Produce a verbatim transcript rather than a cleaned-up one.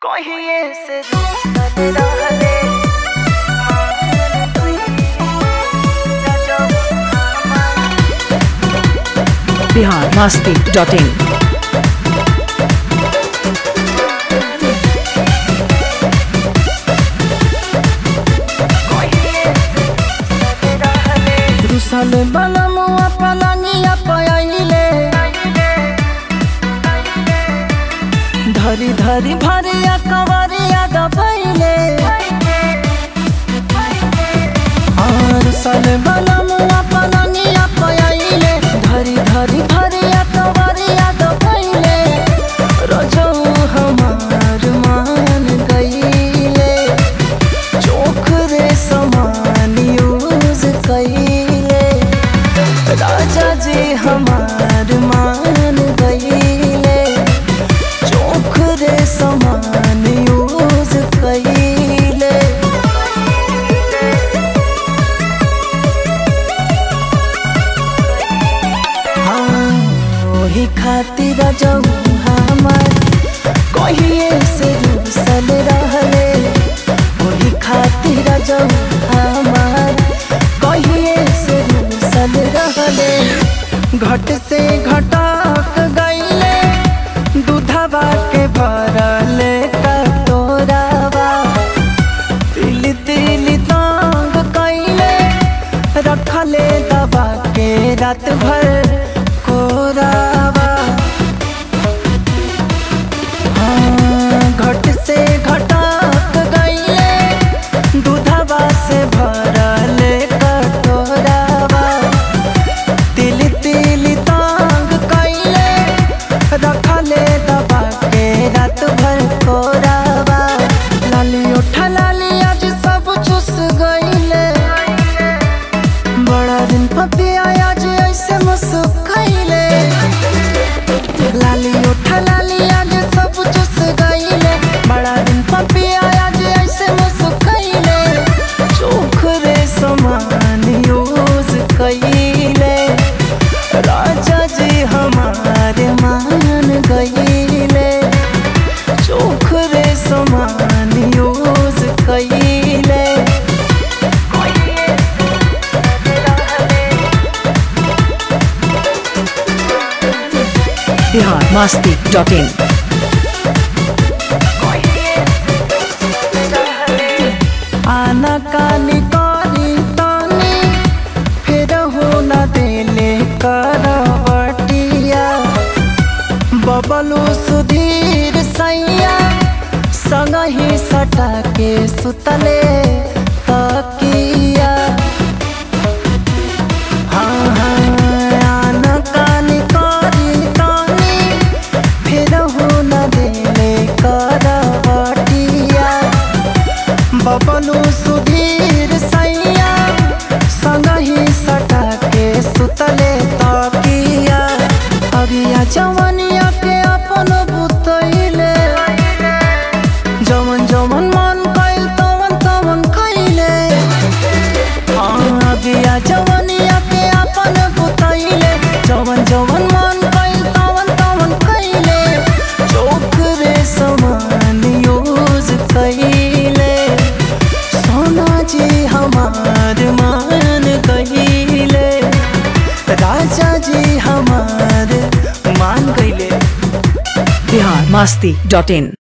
कहिए से रूसल रहले बिहार मस्ती डॉट इन। रूसल बलमुआ पलंगिया पयाइले धरी धरी भरिया कवरिया दबैले रूसल बलमुआ पलंगिया पयाइले धरी धरी भरिया कवरिया दबैले रोजो हमार मान गईले चोख रे समान यूज कईले राजा जी हमार मान गईले चोख रे समान यूज कईले हाँ वही खातिर जाऊ हमार कहिए से रूसल रहले वही खातिर जाऊ हमार कहिए से रूसल रहले घट से घटक गईले दूधवा के भरले कटोरावा तिल तिल तांग कईले रखले दबा के रात भर कोरावा हाँ घट से घटक गईले दूधवा से भरले कटोरावा तिल तिल तांग कईले रखले दबा के रात भर कोरावा लाली उठा लाली आज सब चुस गईले बड़ा दिन पपिया आज ऐसे मुस्कैले लाली उठा लाली आज सब चुस गईले बड़ा दिन पपिया आज ऐसे मुस्कैले चोख रे समान यूज कईले राजा जी हमारे मान गईले चोख रे समान यूज कईले बिहार मस्ती डॉट इन। आना कानी करी तानी फिर हो न देले करवटिया बबलू सुधीर सैया संग ही सटा के सुतले तकिया हाँ हाँ आना कानी करी तानी फिर हो न देले करवटिया बबलू सुधीर सैया संग ही सटा के सुतले तकिया अगिया जवनिया के अपन बुतैले जवन जवन मन कैल तवन तवन कैले हाँ अगिया जवनिया के अपन बुतैले जवन जवन मन कैल तवन तवन कैले चोख रे समान यूज कैले सोना जी हमार मान गईले राजा जी हमार मान गईले बिहार मस्ती डॉट इन।